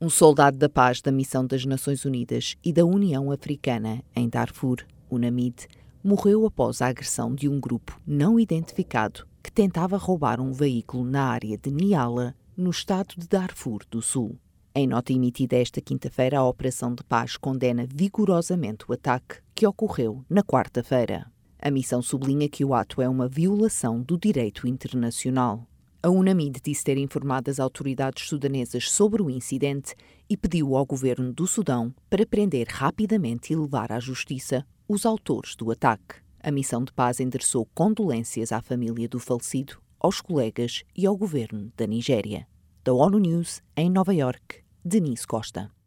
Um soldado da paz da Missão das Nações Unidas e da União Africana em Darfur, UNAMID, morreu após a agressão de um grupo não identificado que tentava roubar um veículo na área de Niala, no estado de Darfur do Sul. Em nota emitida esta quinta-feira, a Operação de Paz condena vigorosamente o ataque que ocorreu na quarta-feira. A missão sublinha que o ato é uma violação do direito internacional. A UNAMID disse ter informado as autoridades sudanesas sobre o incidente e pediu ao governo do Sudão para prender rapidamente e levar à justiça os autores do ataque. A missão de paz endereçou condolências à família do falecido, aos colegas e ao governo da Nigéria. Da ONU News, em Nova Iorque, Denise Costa.